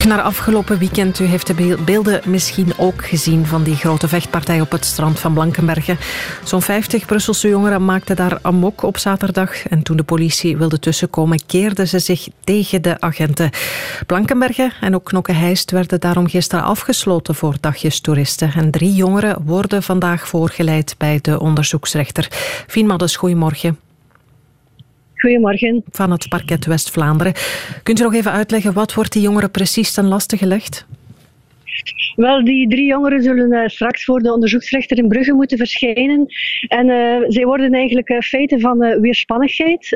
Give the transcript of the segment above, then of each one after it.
naar afgelopen weekend. U heeft de beelden misschien ook gezien van die grote vechtpartij op het strand van Blankenberge. Zo'n 50 Brusselse jongeren maakten daar amok op zaterdag. En toen de politie wilde tussenkomen, keerden ze zich tegen de agenten. Blankenberge en ook Knokke-Heist werden daarom gisteren afgesloten voor dagjestoeristen. En 3 jongeren worden vandaag voorgeleid bij de onderzoeksrechter. Fien Maddes, goedemorgen. Goedemorgen. Van het parket West-Vlaanderen. Kunt u nog even uitleggen, wat wordt die jongeren precies ten laste gelegd? Wel, die 3 jongeren zullen straks voor de onderzoeksrechter in Brugge moeten verschijnen. En zij worden eigenlijk feiten van weerspannigheid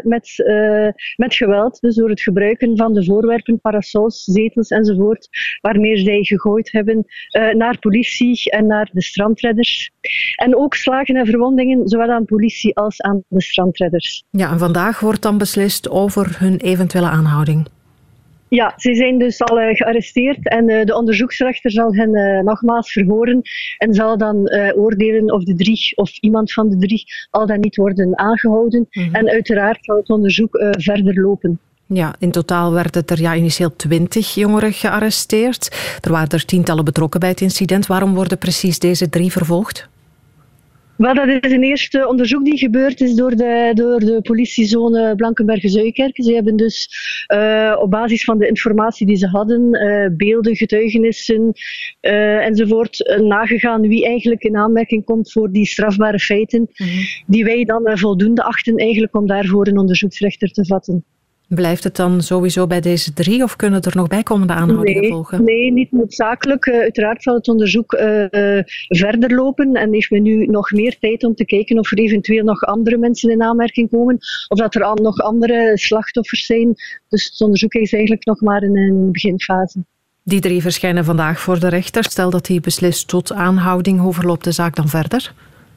met geweld. Dus door het gebruiken van de voorwerpen, parasols, zetels enzovoort, waarmee zij gegooid hebben naar politie en naar de strandredders. En ook slagen en verwondingen, zowel aan politie als aan de strandredders. Ja, en vandaag wordt dan beslist over hun eventuele aanhouding. Ja, ze zijn dus al gearresteerd en de onderzoeksrechter zal hen nogmaals verhoren en zal dan oordelen of de 3 of iemand van de 3 al dan niet worden aangehouden. Mm-hmm. En uiteraard zal het onderzoek verder lopen. Ja, in totaal werden er initieel 20 jongeren gearresteerd. Er waren er 10-tallen betrokken bij het incident. Waarom worden precies deze 3 vervolgd? Wel, dat is een eerste onderzoek die gebeurd is door de politiezone Blankenberge-Zuikerke. Ze hebben dus op basis van de informatie die ze hadden, beelden, getuigenissen enzovoort, nagegaan wie eigenlijk in aanmerking komt voor die strafbare feiten, die wij dan voldoende achten eigenlijk om daarvoor een onderzoeksrechter te vatten. Blijft het dan sowieso bij deze 3 of kunnen er nog bijkomende aanhoudingen volgen? Nee, niet noodzakelijk. Uiteraard zal het onderzoek verder lopen en heeft men nu nog meer tijd om te kijken of er eventueel nog andere mensen in aanmerking komen of dat er nog andere slachtoffers zijn. Dus het onderzoek is eigenlijk nog maar in een beginfase. Die 3 verschijnen vandaag voor de rechter. Stel dat hij beslist tot aanhouding, hoe verloopt de zaak dan verder?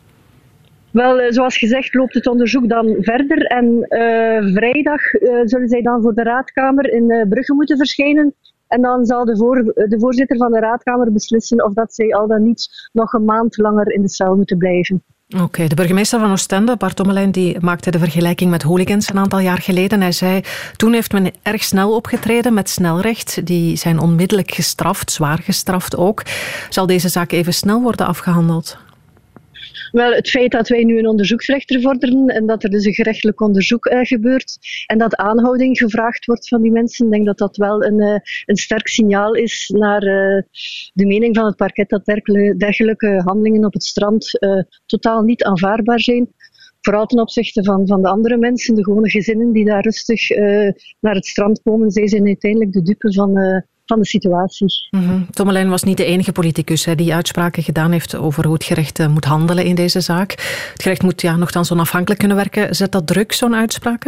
Wel, zoals gezegd loopt het onderzoek dan verder en vrijdag zullen zij dan voor de raadkamer in Brugge moeten verschijnen. En dan zal de voorzitter van de raadkamer beslissen of dat zij al dan niet nog een maand langer in de cel moeten blijven. Oké, de burgemeester van Oostende, Bart Tommelijn, die maakte de vergelijking met hooligans een aantal jaar geleden. Hij zei, toen heeft men erg snel opgetreden met snelrecht. Die zijn onmiddellijk gestraft, zwaar gestraft ook. Zal deze zaak even snel worden afgehandeld? Wel, het feit dat wij nu een onderzoeksrechter vorderen en dat er dus een gerechtelijk onderzoek gebeurt en dat aanhouding gevraagd wordt van die mensen, ik denk dat dat wel een sterk signaal is naar de mening van het parket dat dergelijke handelingen op het strand totaal niet aanvaardbaar zijn. Vooral ten opzichte van de andere mensen, de gewone gezinnen die daar rustig naar het strand komen. Zij zijn uiteindelijk de dupe van de situatie. Tommelijn was niet de enige politicus die uitspraken gedaan heeft over hoe het gerecht moet handelen in deze zaak. Het gerecht moet nogthans onafhankelijk kunnen werken. Zet dat druk, zo'n uitspraken?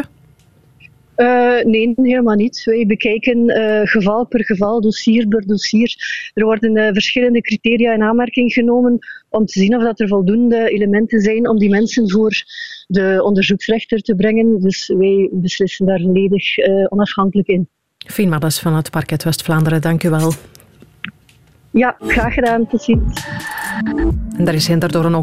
Nee, helemaal niet. Wij bekijken geval per geval, dossier per dossier. Er worden verschillende criteria in aanmerking genomen om te zien of dat er voldoende elementen zijn om die mensen voor de onderzoeksrechter te brengen. Dus wij beslissen daar volledig onafhankelijk in. Fien Maddes van het parket West-Vlaanderen, dank u wel. Ja, graag gedaan. Tot ziens. En daar is daardoor een